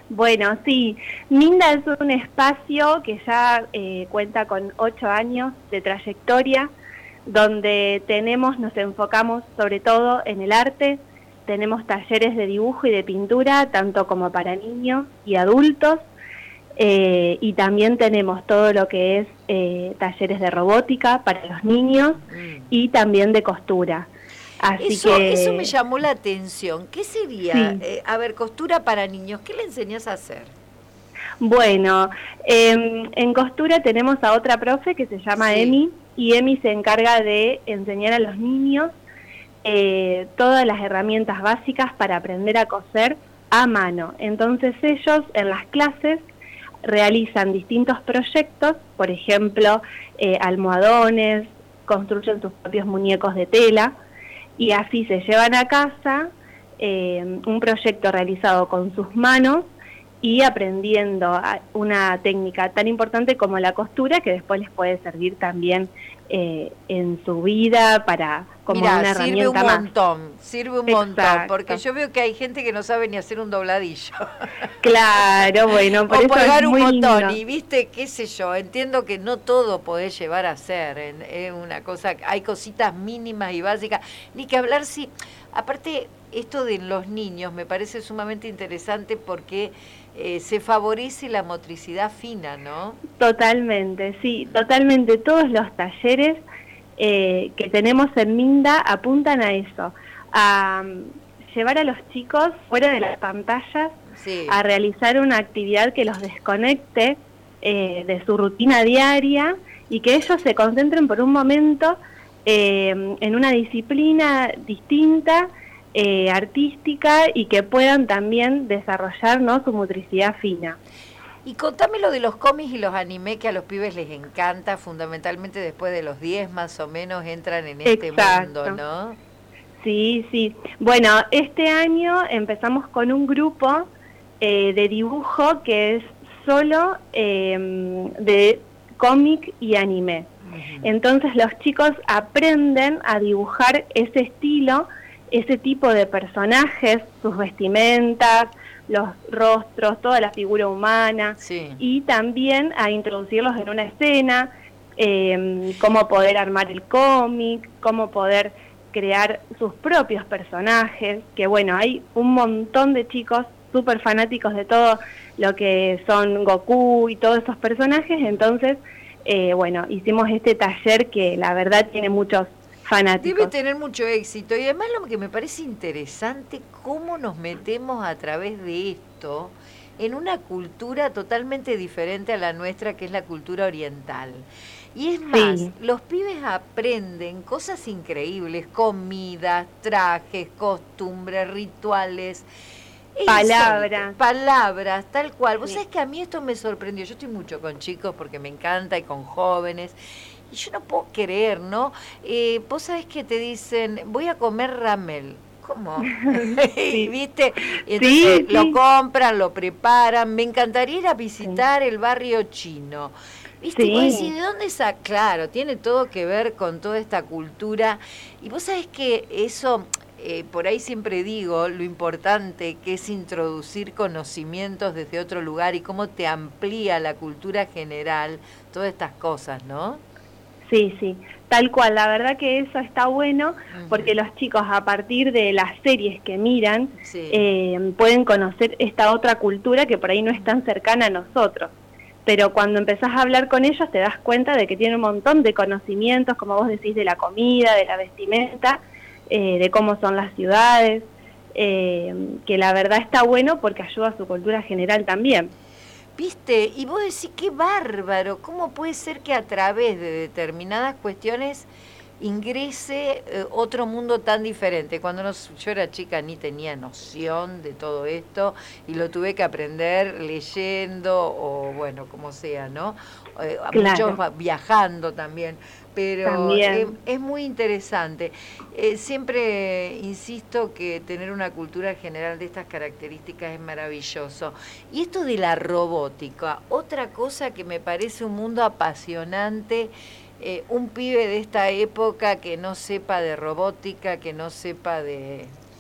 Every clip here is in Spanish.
Bueno, sí, Minda es un espacio que ya cuenta con 8 años de trayectoria, donde nos enfocamos sobre todo en el arte, tenemos talleres de dibujo y de pintura, tanto como para niños y adultos, y también tenemos todo lo que es talleres de robótica para los niños y también de costura. Así Eso me llamó la atención. ¿Qué sería? Sí. A ver, costura para niños. ¿Qué le enseñás a hacer? Bueno, en costura tenemos a otra profe que se llama Emi, y Emi se encarga de enseñar a los niños todas las herramientas básicas para aprender a coser a mano. Entonces ellos en las clases realizan distintos proyectos, por ejemplo, almohadones, construyen sus propios muñecos de tela, y así se llevan a casa un proyecto realizado con sus manos y aprendiendo una técnica tan importante como la costura, que después les puede servir también en su vida como una herramienta más. Sirve un montón, porque yo veo que hay gente que no sabe ni hacer un dobladillo. Claro, bueno, por o eso pegar es un muy botón, lindo. y viste, qué sé yo, entiendo que no todo podés llevar a hacer, es una cosa, hay cositas mínimas y básicas, ni que hablar aparte, esto de los niños me parece sumamente interesante porque se favorece la motricidad fina, ¿no? Totalmente, sí, totalmente. Todos los talleres que tenemos en Minda apuntan a eso, a llevar a los chicos fuera de las pantallas, a realizar una actividad que los desconecte de su rutina diaria y que ellos se concentren por un momento en una disciplina distinta, artística, y que puedan también desarrollar, ¿no?, su motricidad fina. Y contame lo de los cómics y los anime, que a los pibes les encanta, fundamentalmente después de los 10 más o menos entran en este mundo, ¿no? Sí, sí. Bueno, este año empezamos con un grupo de dibujo que es solo de cómic y anime. Entonces los chicos aprenden a dibujar ese estilo, ese tipo de personajes, sus vestimentas, los rostros, toda la figura humana, y también a introducirlos en una escena, cómo poder armar el cómic, cómo poder crear sus propios personajes, que bueno, hay un montón de chicos súper fanáticos de todo lo que son Goku y todos esos personajes, entonces, bueno, hicimos este taller que la verdad tiene muchos fanáticos. Debe tener mucho éxito, y además lo que me parece interesante, cómo nos metemos a través de esto en una cultura totalmente diferente a la nuestra, que es la cultura oriental. Y es más, los pibes aprenden cosas increíbles, comidas, trajes, costumbres, rituales, palabras, tal cual. Vos sabés que a mí esto me sorprendió. Yo estoy mucho con chicos porque me encanta, y con jóvenes, y yo no puedo creer, ¿no? Vos sabés que te dicen, voy a comer ramel. ¿Cómo? ¿Viste? Y entonces lo compran, lo preparan. Me encantaría ir a visitar el barrio chino. ¿Viste? Y vos decís, ¿de dónde está? Claro, tiene todo que ver con toda esta cultura. Y vos sabés que eso, por ahí siempre digo, lo importante que es introducir conocimientos desde otro lugar y cómo te amplía la cultura general, todas estas cosas, ¿no? Sí, sí, tal cual. La verdad que eso está bueno porque los chicos, a partir de las series que miran, pueden conocer esta otra cultura que por ahí no es tan cercana a nosotros. Pero cuando empezás a hablar con ellos te das cuenta de que tienen un montón de conocimientos, como vos decís, de la comida, de la vestimenta, de cómo son las ciudades, que la verdad está bueno porque ayuda a su cultura general también. ¿Viste? Y vos decís, qué bárbaro, ¿cómo puede ser que a través de determinadas cuestiones ingrese otro mundo tan diferente? Cuando yo era chica ni tenía noción de todo esto y lo tuve que aprender leyendo o bueno, como sea, ¿no? Muchos viajando también, pero es muy interesante. Siempre insisto que tener una cultura general de estas características es maravilloso. Y esto de la robótica, otra cosa que me parece un mundo apasionante. Un pibe de esta época que no sepa de robótica, que no sepa de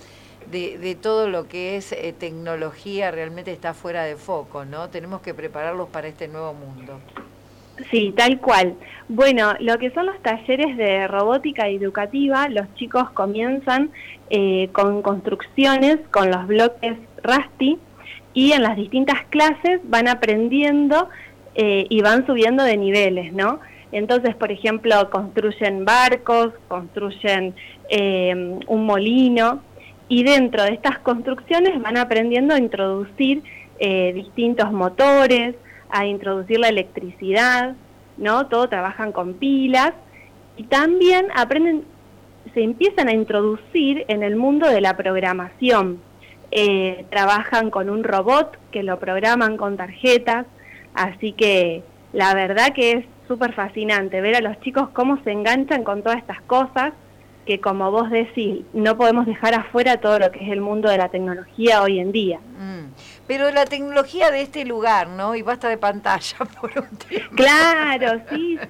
de todo lo que es tecnología realmente está fuera de foco, ¿no? Tenemos que prepararlos para este nuevo mundo. Sí, tal cual. Bueno, lo que son los talleres de robótica educativa, los chicos comienzan con construcciones, con los bloques Rasty, y en las distintas clases van aprendiendo y van subiendo de niveles, ¿no? Entonces, por ejemplo, construyen barcos, construyen un molino, y dentro de estas construcciones van aprendiendo a introducir distintos motores, a introducir la electricidad, ¿no? Todo trabajan con pilas, y también aprenden, se empiezan a introducir en el mundo de la programación. Trabajan con un robot que lo programan con tarjetas, así que la verdad que es súper fascinante ver a los chicos cómo se enganchan con todas estas cosas, que como vos decís, no podemos dejar afuera todo lo que es el mundo de la tecnología hoy en día. Pero la tecnología de este lugar, ¿no? Y basta de pantalla por un tiempo. Claro,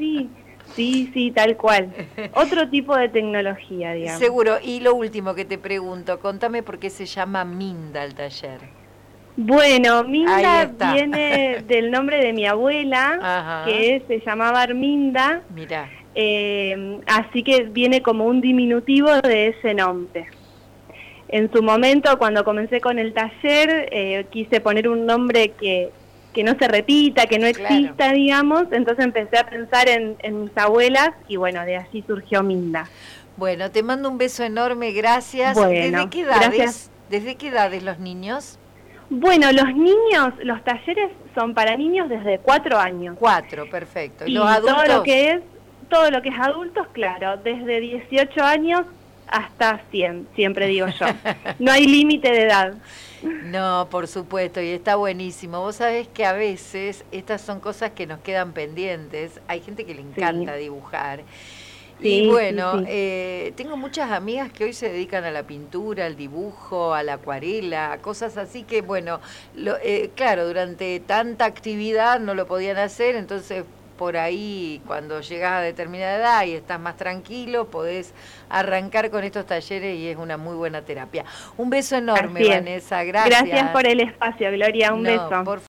sí, tal cual. Otro tipo de tecnología, digamos. Seguro. Y lo último que te pregunto, contame por qué se llama Minda el taller. Bueno, Minda viene del nombre de mi abuela, ajá, que se llamaba Arminda. Mirá. Así que viene como un diminutivo de ese nombre. En su momento, cuando comencé con el taller, quise poner un nombre que no se repita, que no exista, claro, digamos. Entonces empecé a pensar en mis abuelas y bueno, de allí surgió Minda. Bueno, te mando un beso enorme, gracias. Bueno, ¿Desde qué edades? Gracias. ¿Desde qué edades los niños? Bueno, los niños, los talleres son para niños desde 4 años. 4, perfecto. ¿Y los adultos? Todo lo que es adultos, claro, desde 18 años hasta 100, siempre digo yo. No hay límite de edad. No, por supuesto, y está buenísimo. Vos sabés que a veces estas son cosas que nos quedan pendientes. Hay gente que le encanta dibujar. Sí, y bueno, sí. Tengo muchas amigas que hoy se dedican a la pintura, al dibujo, a la acuarela, cosas así que, bueno, claro, durante tanta actividad no lo podían hacer, entonces por ahí cuando llegas a determinada edad y estás más tranquilo, podés arrancar con estos talleres y es una muy buena terapia. Un beso enorme, Vanessa, gracias. Gracias por el espacio, Gloria, un beso.